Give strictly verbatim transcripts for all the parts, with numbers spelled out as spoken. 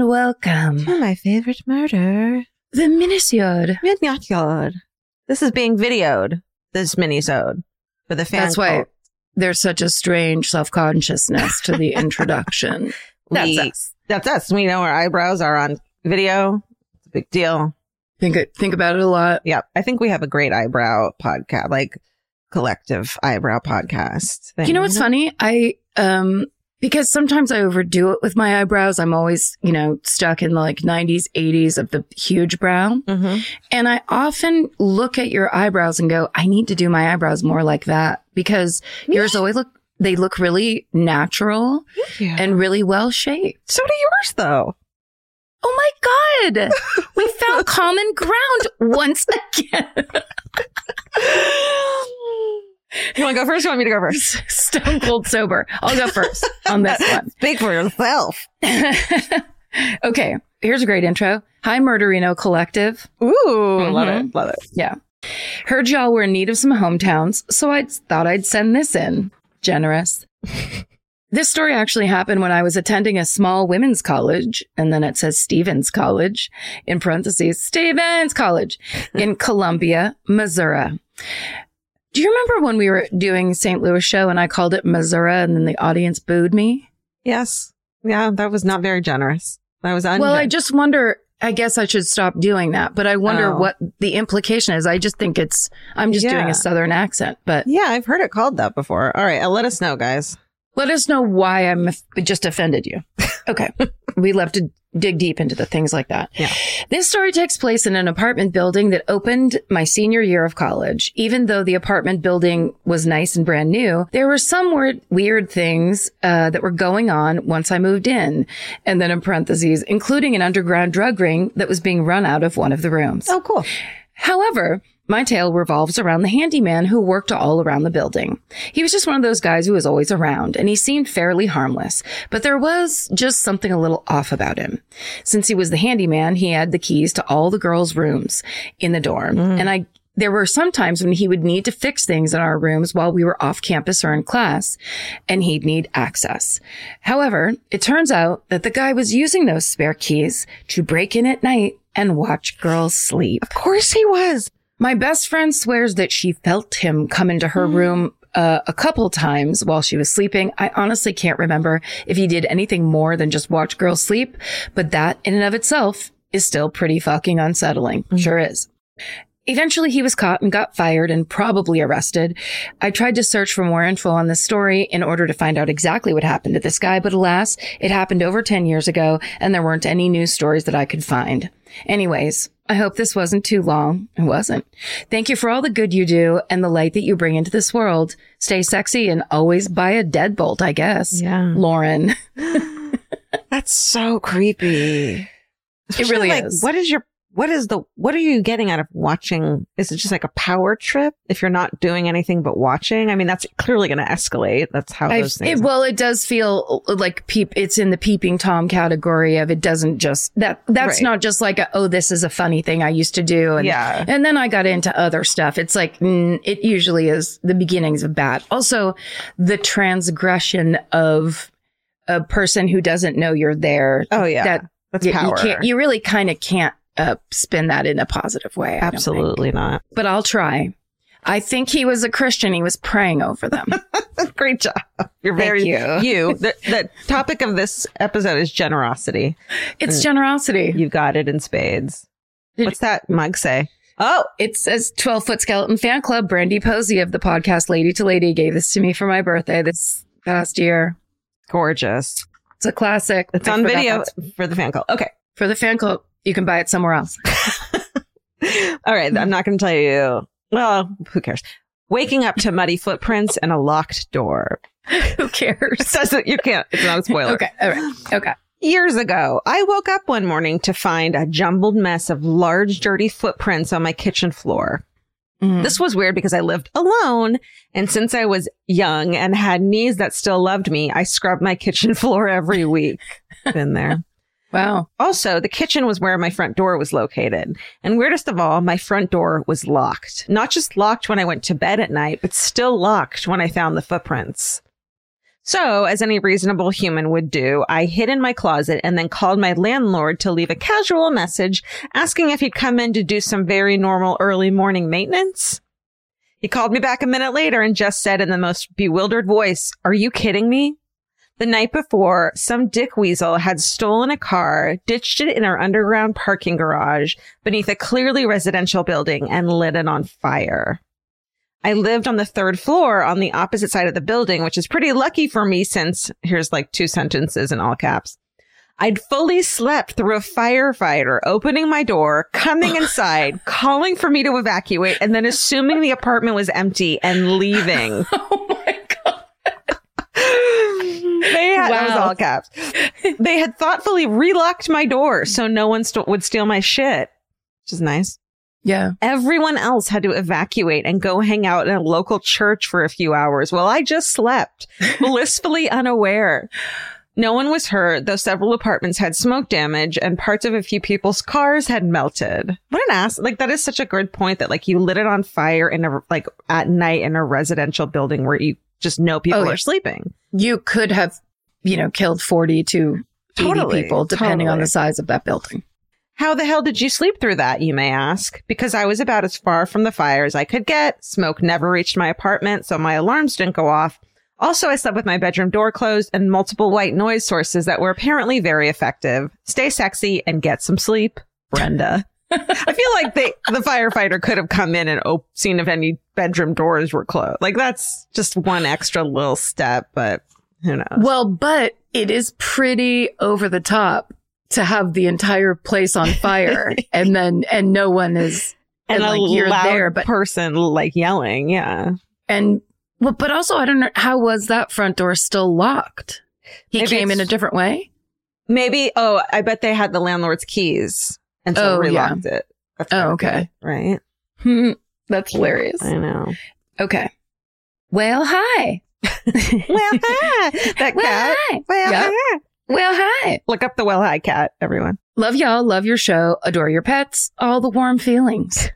and welcome to my favorite murder, the minisode. Minisode. This is being videoed, this minisode, for the fan That's cult. why there's such a strange self-consciousness to the introduction. That's we, us. That's us. We know our eyebrows are on video. It's a big deal. Think it, think about it a lot. Yeah, I think we have a great eyebrow podcast, like collective eyebrow podcast thing. You know what's funny? I, um, because sometimes I overdo it with my eyebrows. I'm always, you know, stuck in the like nineties, eighties of the huge brow. Mm-hmm. And I often look at your eyebrows and go, I need to do my eyebrows more like that because Yeah. yours always look, they look really natural Yeah. and really well shaped. So do yours, though. Oh my God. We found common ground once again. You want to go first? Or you want me to go first? Stone cold sober. I'll go first on this one. Speak for yourself. Okay. Here's a great intro. Hi, Murderino Collective. Ooh, love Mhm. it. Love it. Yeah. Heard y'all were in need of some hometowns, so I thought I'd send this in. Generous. This story actually happened when I was attending a small women's college, and then it says Stevens College, in parentheses, Stevens College, in Columbia, Missouri. Do you remember when we were doing Saint Louis show and I called it Missouri and then the audience booed me? Yes. Yeah, that was not very generous. That was ungenerous. Well, I just wonder, I guess I should stop doing that, but I wonder Oh. what the implication is. I just think it's, I'm just doing Yeah. a Southern accent, but Yeah, I've heard it called that before. All right, uh, let us know, guys. let us know why I'm f- just offended you. Okay. We love to dig deep into the things like that. Yeah. This story takes place in an apartment building that opened my senior year of college. Even though the apartment building was nice and brand new, there were some weird, weird things uh, that were going on once I moved in. And then in parentheses, including an underground drug ring that was being run out of one of the rooms. Oh, cool. However, my tale revolves around the handyman who worked all around the building. He was just one of those guys who was always around, and he seemed fairly harmless, but there was just something a little off about him. Since he was the handyman, he had the keys to all the girls' rooms in the dorm, Mm. and I there were some times when he would need to fix things in our rooms while we were off campus or in class, and he'd need access. However, it turns out that the guy was using those spare keys to break in at night and watch girls sleep. Of course he was. My best friend swears that she felt him come into her room uh, a couple times while she was sleeping. I honestly can't remember if he did anything more than just watch girls sleep, but that in and of itself is still pretty fucking unsettling. Mm-hmm. Sure is. Eventually, he was caught and got fired and probably arrested. I tried to search for more info on this story in order to find out exactly what happened to this guy, but alas, it happened over ten years ago, and there weren't any news stories that I could find. Anyways, I hope this wasn't too long. It wasn't. Thank you for all the good you do and the light that you bring into this world. Stay sexy and always buy a deadbolt, I guess. Yeah. Lauren. That's so creepy. It really like, is. What is your, what is the, what are you getting out of watching? Is it just like a power trip if you're not doing anything but watching? I mean, that's clearly going to escalate. That's how I've- those things. it, well, it does feel like peep. It's in the peeping Tom category of it doesn't just that. That's Right. not just like a, oh, this is a funny thing I used to do, and Yeah. and then I got into other stuff. It's like mm, it usually is the beginnings of bad. Also, the transgression of a person who doesn't know you're there. Oh, yeah. that That's you, you power. can't. You really kind of can't uh, spin that in a positive way. I don't think. Absolutely not. But I'll try. I think he was a Christian. He was praying over them. Great job. You're Thank very, you. you. The, the topic of this episode is generosity. It's generosity. You've got it in spades. Did- What's that mug say? Oh, It says twelve Foot Skeleton Fan Club. Brandy Posey of the podcast Lady to Lady gave this to me for my birthday this past year. gorgeous. It's a classic. It's I on forgot video that's- for the fan club. Okay. For the fan club, you can buy it somewhere else. All right. I'm not going to tell you. Well, who cares? Waking up to muddy footprints and a locked door. Who cares? It says that you can't. It's not a spoiler. Okay. All right. Okay. Years ago, I woke up one morning to find a jumbled mess of large, dirty footprints on my kitchen floor. Mhm. This was weird because I lived alone. And since I was young and had knees that still loved me, I scrubbed my kitchen floor every week. Been there. Wow. Also, the kitchen was where my front door was located. And weirdest of all, my front door was locked. Not just locked when I went to bed at night, but still locked when I found the footprints. So, as any reasonable human would do, I hid in my closet and then called my landlord to leave a casual message asking if he'd come in to do some very normal early morning maintenance. He called me back a minute later and just said in the most bewildered voice, "Are you kidding me?" The night before, some dick weasel had stolen a car, ditched it in our underground parking garage beneath a clearly residential building, and lit it on fire. I lived on the third floor on the opposite side of the building, which is pretty lucky for me since, here's like two sentences in all caps, I'd fully slept through a firefighter opening my door, coming inside, calling for me to evacuate, and then assuming the apartment was empty and leaving. Oh my God. They had, wow. That was all caps. They had thoughtfully relocked my door so no one st- would steal my shit, which is nice. Yeah. Everyone else had to evacuate and go hang out in a local church for a few hours while I just slept, blissfully unaware. No one was hurt, though several apartments had smoke damage and parts of a few people's cars had melted. What an ass. Like, that is such a good point that, like, you lit it on fire in a, like, at night in a residential building where you just know people oh, yeah. are sleeping. You could have, you know, killed forty to Totally, eighty people, depending totally. on the size of that building. How the hell did you sleep through that, you may ask? Because I was about as far from the fire as I could get. Smoke never reached my apartment, so my alarms didn't go off. Also, I slept with my bedroom door closed and multiple white noise sources that were apparently very effective. Stay sexy and get some sleep, Brenda. I feel like they, the firefighter could have come in and op- seen if any bedroom doors were closed. Like, that's just one extra little step, but who knows? Well, but it is pretty over the top to have the entire place on fire and then, and no one is, and, and a like you're loud there, but, person like yelling. Yeah. and, well, but also, I don't know, how was that front door still locked? He Maybe came in a it's- different way? Maybe, oh, I bet they had the landlord's keys and so Oh, yeah. relocked it. That's Oh, kinda okay. good, right? Hmm, that's hilarious. I know. Okay. Well, hi. Well, hi. That Well, cat. hi. Well, Yep. hi. Well, hi. Look up the Well Hi cat, everyone. Love y'all, love your show, adore your pets, all the warm feelings.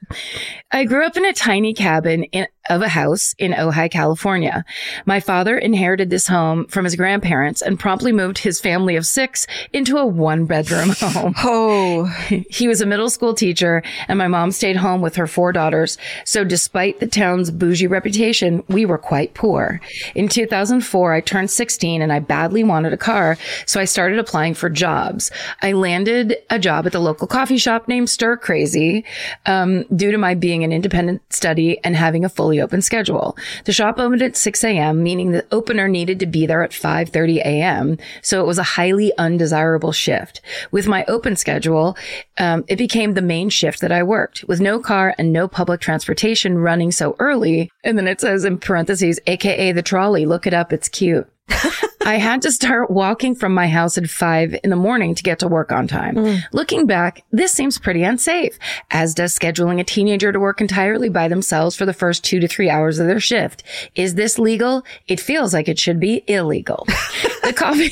I grew up in a tiny cabin in, of a house in Ojai, California. My father inherited this home from his grandparents and promptly moved his family of six into a one-bedroom home. Oh, He was a middle school teacher, and my mom stayed home with her four daughters. So despite the town's bougie reputation, we were quite poor. In two thousand four, I turned sixteen and I badly wanted a car, so I started applying for jobs. I landed a job at the local coffee shop named Stir Crazy, um, due to my being an independent study and having a fully open schedule. The shop opened at six a.m., meaning the opener needed to be there at five thirty a.m., so it was a highly undesirable shift. With my open schedule, um, it became the main shift that I worked. With no car and no public transportation running so early, and then it says in parentheses, A K A the trolley, look it up, it's cute. I had to start walking from my house at five in the morning to get to work on time. Mm. Looking back, this seems pretty unsafe, as does scheduling a teenager to work entirely by themselves for the first two to three hours of their shift. Is this legal? It feels like it should be illegal. The coffee,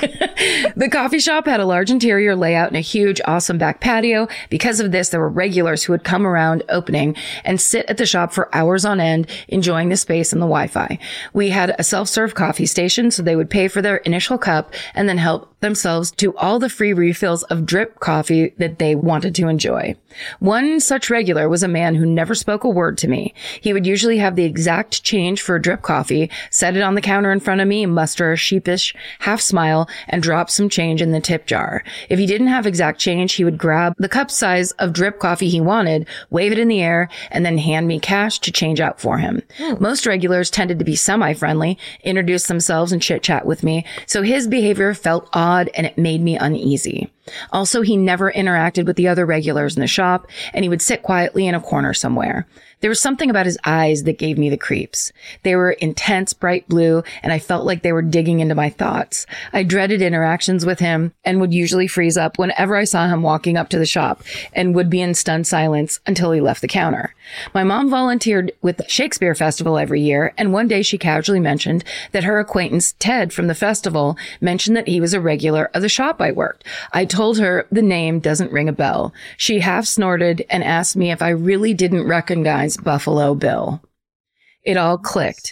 the coffee shop had a large interior layout and a huge, awesome back patio. Because of this, there were regulars who would come around opening and sit at the shop for hours on end, enjoying the space and the Wi-Fi. We had a self-serve coffee station, so they would pay for their initial cup and then help themselves to all the free refills of drip coffee that they wanted to enjoy. One such regular was a man who never spoke a word to me. He would usually have the exact change for a drip coffee, set it on the counter in front of me, muster a sheepish half smile, and drop some change in the tip jar. If he didn't have exact change, he would grab the cup size of drip coffee he wanted, wave it in the air, and then hand me cash to change out for him. Mm. Most regulars tended to be semi-friendly, introduce themselves and chit-chat with me, so his behavior felt odd and it made me uneasy. Also, he never interacted with the other regulars in the shop, and he would sit quietly in a corner somewhere. There was something about his eyes that gave me the creeps. They were intense, bright blue, and I felt like they were digging into my thoughts. I dreaded interactions with him and would usually freeze up whenever I saw him walking up to the shop and would be in stunned silence until he left the counter. My mom volunteered with the Shakespeare Festival every year, and one day she casually mentioned that her acquaintance Ted from the festival mentioned that he was a regular of the shop I worked. I told her the name doesn't ring a bell. She half snorted and asked me if I really didn't recognize Buffalo Bill. It all clicked.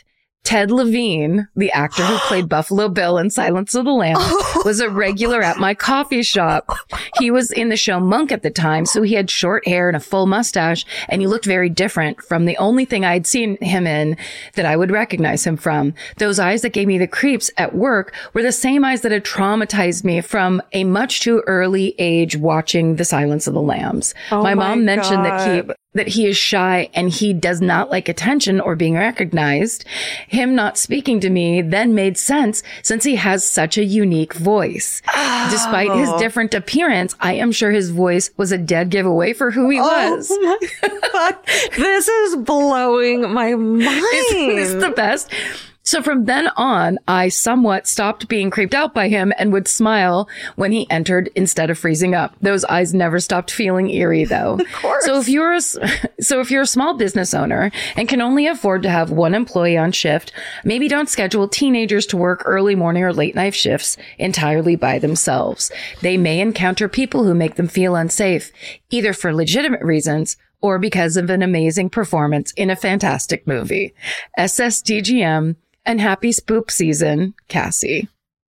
Ted Levine, the actor who played Buffalo Bill in Silence of the Lambs, was a regular at my coffee shop. He was in the show Monk at the time, so he had short hair and a full mustache, and he looked very different from the only thing I'd seen him in that I would recognize him from. Those eyes that gave me the creeps at work were the same eyes that had traumatized me from a much too early age watching The Silence of the Lambs. Oh my mom my mentioned God. that he that he is shy and he does not like attention or being recognized. Him not speaking to me then made sense since he has such a unique voice. Oh. Despite his different appearance, I am sure his voice was a dead giveaway for who he oh was. My God. This is blowing my mind. Isn't this the best? So from then on, I somewhat stopped being creeped out by him and would smile when he entered instead of freezing up. Those eyes never stopped feeling eerie, though. Of course. So if you're a, so if you're a small business owner and can only afford to have one employee on shift, maybe don't schedule teenagers to work early morning or late night shifts entirely by themselves. They may encounter people who make them feel unsafe, either for legitimate reasons or because of an amazing performance in a fantastic movie. S S D G M. And happy spoop season, Cassie.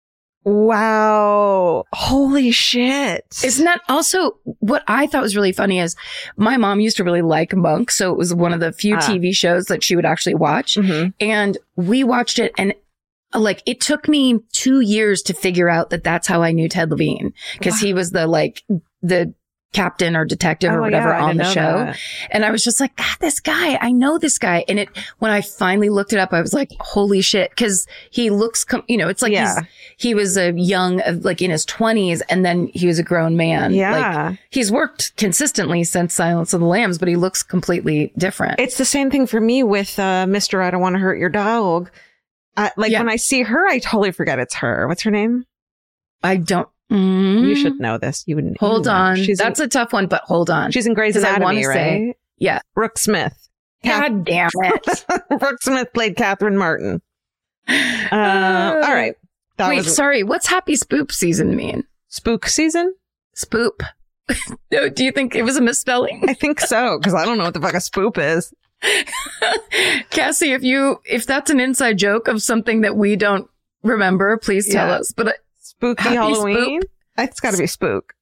Wow. Holy shit. Isn't that also what I thought was really funny is my mom used to really like Monk. So it was one of the few Ah. T V shows that she would actually watch. Mm-hmm. And we watched it and like it took me two years to figure out that that's how I knew Ted Levine because Wow. he was the like the captain or detective or Oh, whatever yeah, I on the didn't show. know that. And I was just like, ah, this guy, I know this guy. And it, when I finally looked it up, I was like, holy shit. Cause he looks, com- you know, it's like Yeah. he's, he was a young, uh, like in his twenties and then he was a grown man. Yeah. Like, he's worked consistently since Silence of the Lambs, but he looks completely different. It's the same thing for me with uh, Mister I Don't Want to Hurt Your Dog. Uh, like Yeah. when I see her, I totally forget it's her. What's her name? I don't, mm, You should know this. You wouldn't. hold you know. on. She's That's in, a tough one, but hold on. she's in Grey's 'Cause I Anatomy, wanna right? say- yeah. Brooke Smith. God damn it. Brooke Smith played Catherine Martin. Uh, all right. That Wait, was sorry. What's happy spoop season mean? spook season. Spoop. No, do you think it was a misspelling? I think so, because I don't know what the fuck a spoop is. Cassie, if you, if that's an inside joke of something that we don't remember, please tell Yeah. us. But uh, Spooky Happy Halloween. It's got to be spook.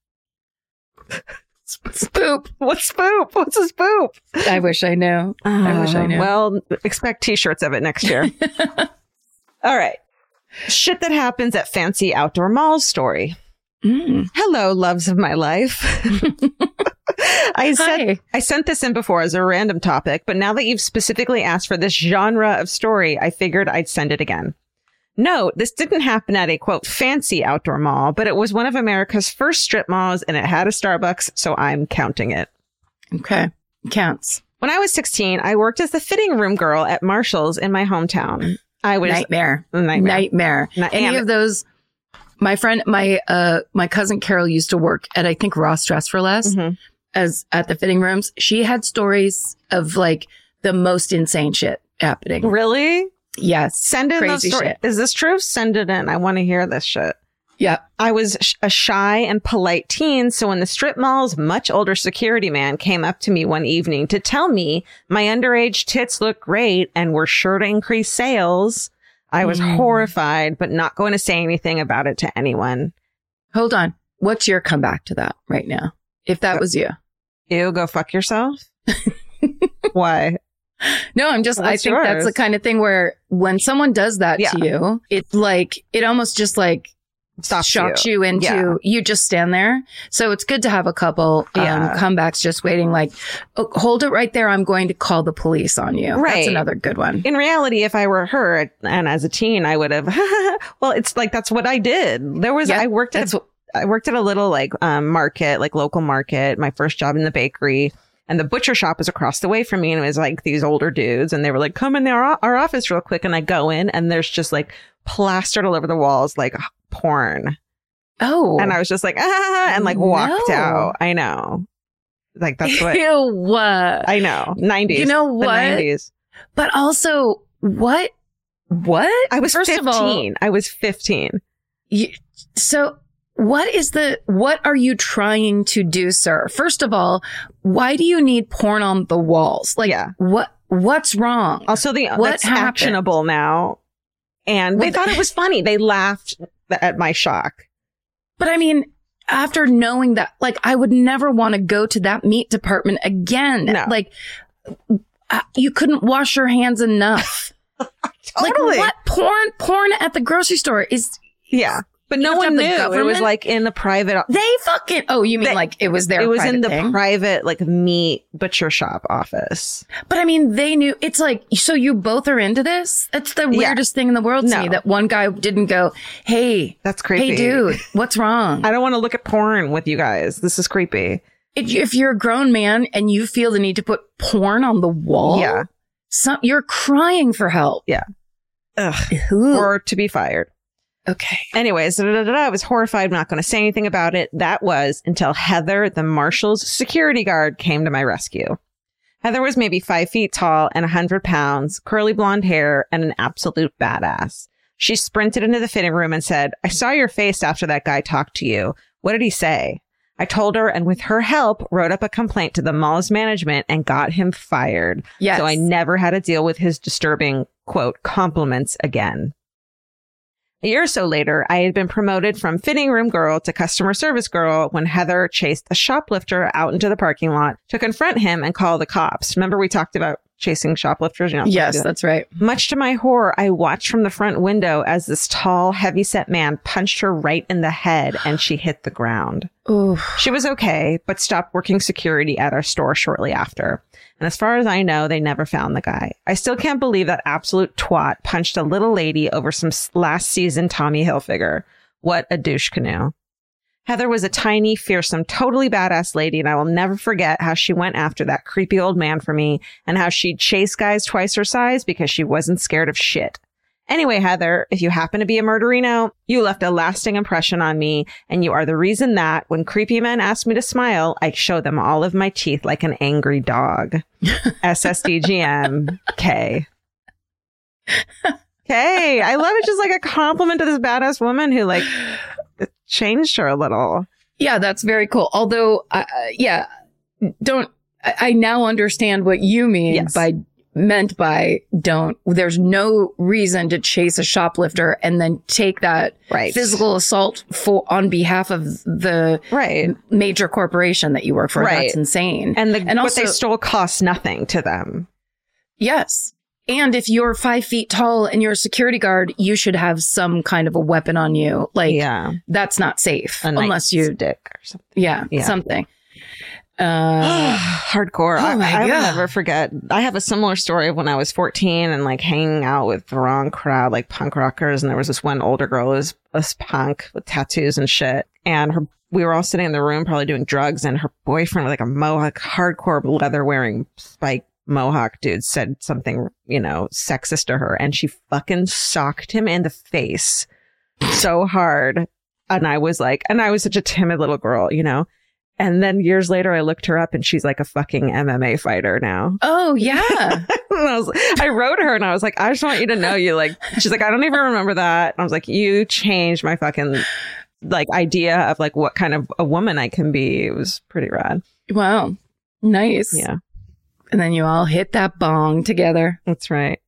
spoop. What's spoop? What's a spoop? I wish I knew. I wish I knew. Well, expect t-shirts of it next year. All right. Shit that happens at fancy outdoor malls story. Mm. Hello, loves of my life. I sent, Hi. I sent this in before as a random topic, but now that you've specifically asked for this genre of story, I figured I'd send it again. Note, this didn't happen at a, quote, fancy outdoor mall, but it was one of America's first strip malls and it had a Starbucks, so I'm counting it. Okay. Counts. When I was sixteen, I worked as the fitting room girl at Marshall's in my hometown. I was Nightmare. Nightmare. Nightmare. Ni- Any yeah, of those. My friend, my, uh, my cousin Carol used to work at, I think, Ross Dress for Less Mhm. as at the fitting rooms. She had stories of like the most insane shit happening. Really? Yes. Send in those Crazy stories. shit. Is this true? Send it in. I want to hear this shit. Yeah. I was sh- a shy and polite teen, so when the strip mall's much older security man came up to me one evening to tell me my underage tits look great and were sure to increase sales, I was Mm. horrified, but not going to say anything about it to anyone. Hold on. What's your comeback to that right now? If that was you. Ew, go fuck yourself? Why? No, I'm just, I What's think that's yours? the kind of thing where when someone does that Yeah. to you, it's like, it almost just like Stops shocks you, into, Yeah. you just stand there. So it's good to have a couple um, Yeah. comebacks just waiting, like, oh, hold it right there. I'm going to call the police on you. Right. That's another good one. In reality, if I were her and as a teen, I would have, well, it's like, that's what I did. There was, Yeah, I worked at, That's a, what, I worked at a little like, um, market, like local market, my first job in the bakery. And the butcher shop was across the way from me. And it was like these older dudes. And they were like, come in our, our office real quick. And I go in and there's just like plastered all over the walls, like porn. oh. And I was just like, ah, and like walked No. out. I know. Like that's what Ew, what? I know. nineties. You know The what? nineties. But also, what? What? I was First fifteen. of all, I was fifteen. you, so what is the, what are you trying to do, sir? First of all, why do you need porn on the walls? Like, Yeah. what, What's wrong? Also, the What that's happened? actionable now. And they Well, thought it was funny. They laughed at my shock. But I mean, after knowing that, like, I would never want to go to that meat department again. No. Like, uh, you couldn't wash your hands enough. Totally. Like, what? Porn, porn at the grocery store is... Yeah. But no You have one to knew. have the It was government? like in the private. They fucking... Oh, you mean They- like it was their It was private in the thing? private, like, meat butcher shop office. But I mean, they knew. It's like, so you both are into this? That's the Yeah. weirdest thing in the world to No. me, that one guy didn't go, hey, That's creepy. hey, dude, what's wrong? I don't want to look at porn with you guys. This is creepy. If if you're a grown man and you feel the need to put porn on the wall, Yeah. some, you're crying for help. Yeah. Ugh. Ooh. Or to be fired. Okay. Anyways, da, da, da, da, I was horrified. I'm not going to say anything about it. That was until Heather, the Marshall's security guard, came to my rescue. Heather was maybe five feet tall and one hundred pounds, curly blonde hair, and an absolute badass. She sprinted into the fitting room and said, I saw your face after that guy talked to you. What did he say? I told her, and with her help, wrote up a complaint to the mall's management and got him fired. Yes. So I never had to deal with his disturbing, quote, compliments again. A year or so later, I had been promoted from fitting room girl to customer service girl when Heather chased a shoplifter out into the parking lot to confront him and call the cops. Remember we talked about chasing shoplifters? You're not supposed to Yes, do that. that's right. Much to my horror, I watched from the front window as this tall, heavyset man punched her right in the head and she hit the ground. Ooh. She was okay, but stopped working security at our store shortly after. And as far as I know, they never found the guy. I still can't believe that absolute twat punched a little lady over some s- last season Tommy Hilfiger. What a douche canoe. Heather was a tiny, fearsome, totally badass lady, and I will never forget how she went after that creepy old man for me and how she'd chase guys twice her size because she wasn't scared of shit. Anyway, Heather, if you happen to be a murderino, you left a lasting impression on me, and you are the reason that when creepy men ask me to smile, I show them all of my teeth like an angry dog. S S D G M K. K. I love it. Just like a compliment to this badass woman who like changed her a little. Yeah, that's very cool. Although, uh, yeah, don't, I, I now understand what you mean Yes. by, meant by don't, there's no reason to chase a shoplifter and then take that Right. physical assault for, on behalf of the Right. major corporation that you work for. Right. That's insane. And the, And what also- they stole costs nothing to them. Yes. And if you're five feet tall and you're a security guard, you should have some kind of a weapon on you. Like, Yeah. that's not safe A unless you, stick or something. yeah, Yeah. something. Uh, Hardcore. Oh I, my I will God. never forget. I have a similar story of when I was fourteen and like hanging out with the wrong crowd, like punk rockers. And there was this one older girl who was a punk with tattoos and shit. And her, we were all sitting in the room probably doing drugs. And her boyfriend with like a mohawk, hardcore leather wearing spike mohawk dude said something, you know, sexist to her. And she fucking socked him in the face so hard. And I was like, and I was such a timid little girl, you know. And then years later, I looked her up and she's like a fucking M M A fighter now. oh, yeah. And I was, I wrote her and I was like, I just want you to know you like, she's like, I don't even remember that. And I was like, you changed my fucking like idea of like what kind of a woman I can be. It was pretty rad. Wow. Nice. Yeah, And then you all hit that bong together. that's right.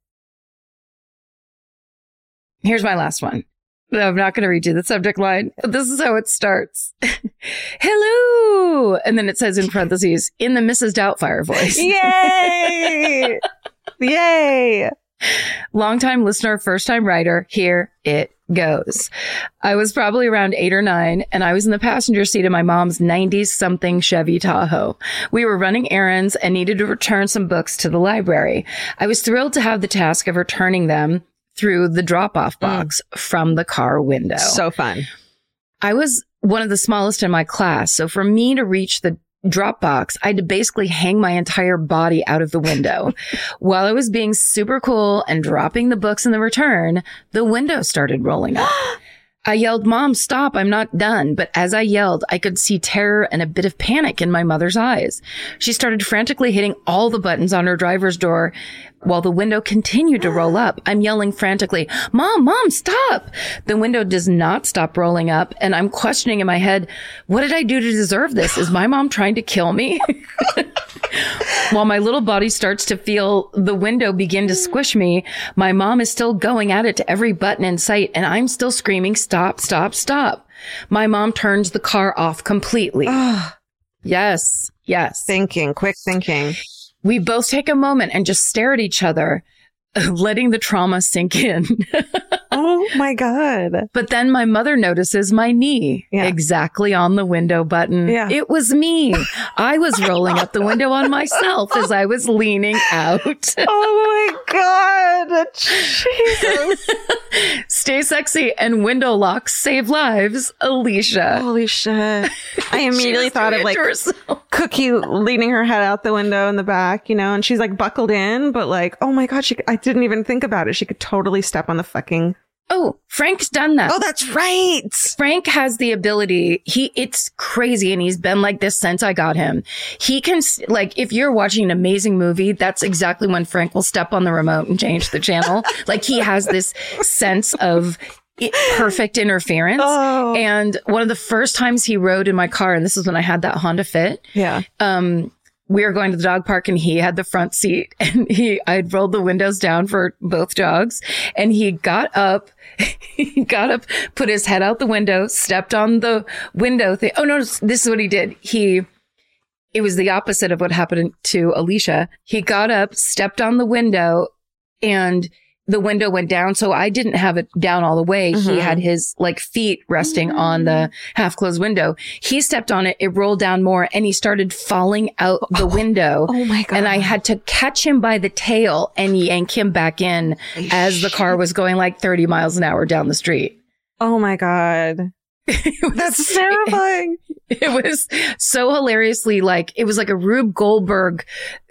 Here's my last one. No, I'm not going to read you the subject line, but this is how it starts. Hello. And then it says in parentheses, in the Missus Doubtfire voice. Yay! Yay! Longtime listener, first time writer. Here it goes. I was probably around eight or nine, and I was in the passenger seat of my mom's nineties something Chevy Tahoe. We were running errands and needed to return some books to the library. I was thrilled to have the task of returning them through the drop-off box mm. from the car window. So fun. I was one of the smallest in my class, so for me to reach the drop box, I had to basically hang my entire body out of the window. While I was being super cool and dropping the books in the return, the window started rolling up. I yelled, "Mom, stop, I'm not done." But as I yelled, I could see terror and a bit of panic in my mother's eyes. She started frantically hitting all the buttons on her driver's door, while the window continued to roll up. I'm yelling frantically, Mom, Mom, stop. The window does not stop rolling up. And I'm questioning in my head, what did I do to deserve this? Is my mom trying to kill me? While my little body starts to feel the window begin to squish me, my mom is still going at it to every button in sight. And I'm still screaming, stop, stop, stop. My mom turns the car off completely. Yes. Yes. Thinking, quick thinking. We both take a moment and just stare at each other, letting the trauma sink in. Oh my God. But then my mother notices my knee yeah. exactly on the window button. Yeah. It was me. I was rolling up the window on myself as I was leaning out. Oh my God. Jesus. Stay sexy and window locks save lives, Alicia. Holy shit. I immediately thought of like Cookie leaning her head out the window in the back, you know, and she's like buckled in, but like, oh my God, she, I didn't even think about it. She could totally step on the fucking. Oh, Frank's done that. Oh, that's right. Frank has the ability. He, it's crazy. And he's been like this since I got him. He can, like, if you're watching an amazing movie, that's exactly when Frank will step on the remote and change the channel. Like, he has this sense of it, perfect interference. Oh. And one of the first times he rode in my car, and this is when I had that Honda Fit. Yeah. Um, we were going to the dog park and he had the front seat and he, I'd rolled the windows down for both dogs and he got up, he got up, put his head out the window, stepped on the window thing. Oh no, this is what he did. He, it was the opposite of what happened to Alicia. He got up, stepped on the window and the window went down. So I didn't have it down all the way. Mm-hmm. He had his like feet resting mm-hmm. on the half closed window. He stepped on it. It rolled down more and he started falling out the oh. window. Oh my God. And I had to catch him by the tail and yank him back in oh, as shit. the car was going like thirty miles an hour down the street. Oh my God. Was, that's terrifying. It, it was so hilariously like, it was like a Rube Goldberg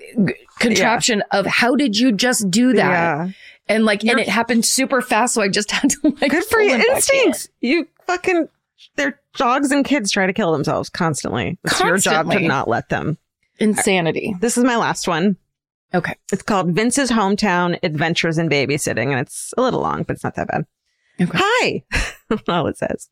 contraption yeah. of how did you just do that? Yeah. And like, You're, and it happened super fast. So I just had to like, good for your instincts. You fucking, their dogs and kids try to kill themselves constantly. It's Constantly. your job to not let them. Insanity. This is my last one. Okay. It's called Vince's Hometown Adventures in Babysitting. And it's a little long, but it's not that bad. Okay. Hi. All it says.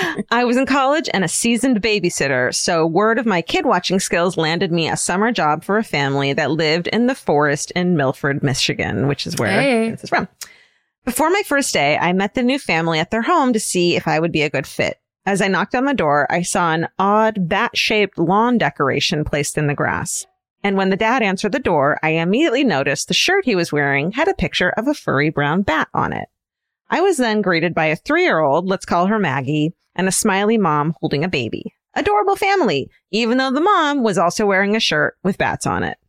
I was in college and a seasoned babysitter, so word of my kid watching skills landed me a summer job for a family that lived in the forest in Milford, Michigan, which is where hey. this is from. Before my first day, I met the new family at their home to see if I would be a good fit. As I knocked on the door, I saw an odd bat-shaped lawn decoration placed in the grass. And when the dad answered the door, I immediately noticed the shirt he was wearing had a picture of a furry brown bat on it. I was then greeted by a three-year-old, let's call her Maggie, and a smiley mom holding a baby. Adorable family, even though the mom was also wearing a shirt with bats on it.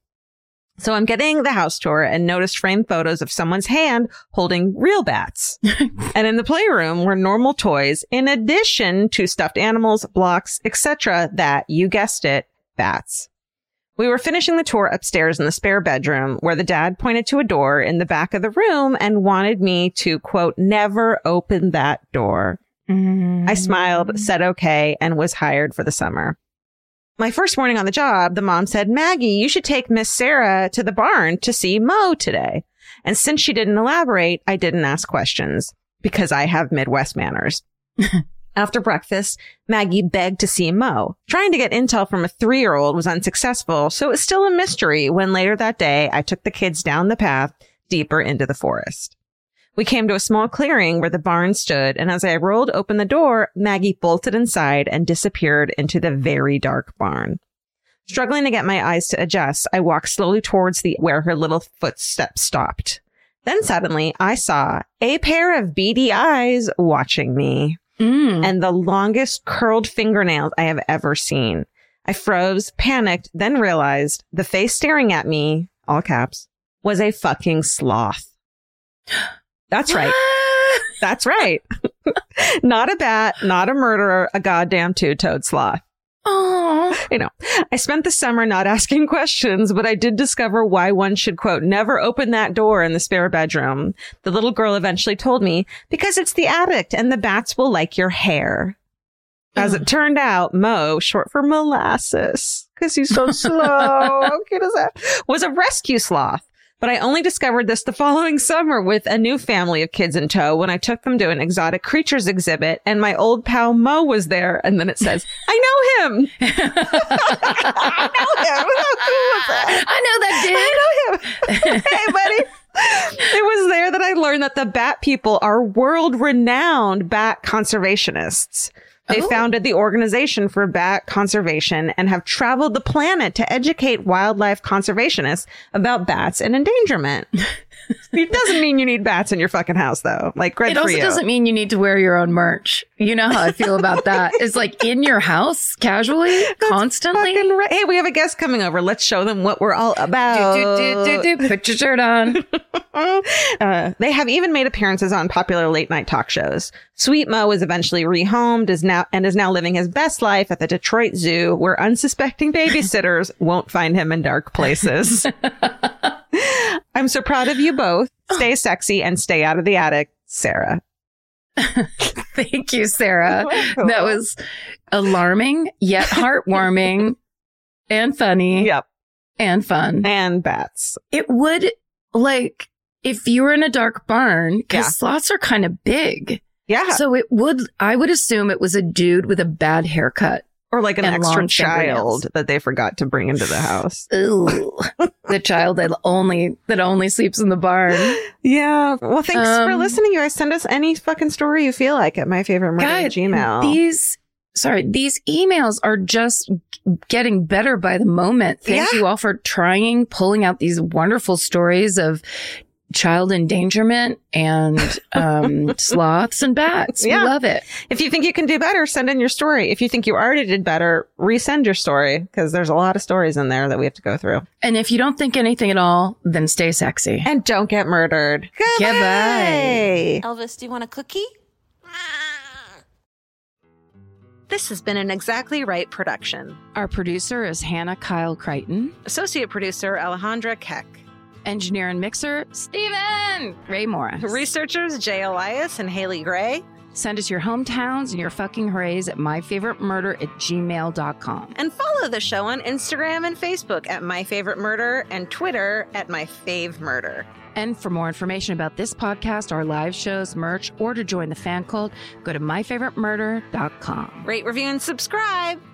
So I'm getting the house tour and noticed framed photos of someone's hand holding real bats. And in the playroom were normal toys, in addition to stuffed animals, blocks, et cetera that, you guessed it, bats. We were finishing the tour upstairs in the spare bedroom where the dad pointed to a door in the back of the room and wanted me to, quote, never open that door. Mm. I smiled, said okay, and was hired for the summer. My first morning on the job, the mom said, Maggie, you should take Miss Sarah to the barn to see Mo today. And since she didn't elaborate, I didn't ask questions because I have Midwest manners. After breakfast, Maggie begged to see Mo. Trying to get intel from a three-year-old was unsuccessful, so it was still a mystery when later that day I took the kids down the path deeper into the forest. We came to a small clearing where the barn stood, and as I rolled open the door, Maggie bolted inside and disappeared into the very dark barn. Struggling to get my eyes to adjust, I walked slowly towards the where her little footsteps stopped. Then suddenly, I saw a pair of beady eyes watching me. Mm. And the longest curled fingernails I have ever seen. I froze, panicked, then realized the face staring at me, all caps, was a fucking sloth. That's right. That's right. Not a bat, not a murderer, a goddamn two-toed sloth. Oh, you know, I spent the summer not asking questions, but I did discover why one should, quote, never open that door in the spare bedroom. The little girl eventually told me, because it's the attic and the bats will like your hair. As it turned out, Mo, short for molasses, because he's so slow, how cute is that, was a rescue sloth. But I only discovered this the following summer with a new family of kids in tow when I took them to an exotic creatures exhibit and my old pal Mo was there. And then it says, I know him. I know him. How cool was that? I know that dude. I know him. Hey, buddy. It was there that I learned that the bat people are world-renowned bat conservationists. They Oh. founded the Organization for Bat Conservation and have traveled the planet to educate wildlife conservationists about bats and endangerment. It doesn't mean you need bats in your fucking house, though. Like, great It for also you. doesn't mean you need to wear your own merch. You know how I feel about that. It's like in your house, casually, constantly. Fucking right. Hey, we have a guest coming over. Let's show them what we're all about. Do, do, do, do, do. Put your shirt on. Uh, they have even made appearances on popular late night talk shows. Sweet Mo was eventually rehomed is now and is now living his best life at the Detroit Zoo, where unsuspecting babysitters won't find him in dark places. I'm so proud of you both. Stay sexy and stay out of the attic, Sarah. Thank you, Sarah. That was alarming, yet heartwarming and funny Yep. and fun. And bats. It would, like, if you were in a dark barn, because Yeah. sloths are kind of big. Yeah. So it would, I would assume it was a dude with a bad haircut. Or like an and extra long child fingernails. that they forgot to bring into the house. Ooh, the child that only, that only sleeps in the barn. Yeah. Well, thanks for Um, listening, you guys. Send us any fucking story you feel like at my favorite murder at God, Gmail. These, sorry, these emails are just getting better by the moment. Thank Yeah. you all for trying, pulling out these wonderful stories of child endangerment and um, sloths and bats. Yeah. We love it. If you think you can do better, send in your story. If you think you already did better, resend your story because there's a lot of stories in there that we have to go through. And if you don't think anything at all, then stay sexy. And don't get murdered. Goodbye. Elvis, do you want a cookie? This has been an Exactly Right production. Our producer is Hannah Kyle Crichton. Associate producer Alejandra Keck. Engineer and mixer, Steven Ray Morris. Researchers Jay Elias and Haley Gray. Send us your hometowns and your fucking hoorays at myfavoritemurder at gmail dot com. And follow the show on Instagram and Facebook at My Favorite Murder and Twitter at My Fave Murder. And for more information about this podcast, our live shows, merch, or to join the fan cult, go to my favorite murder dot com. Rate, review, and subscribe.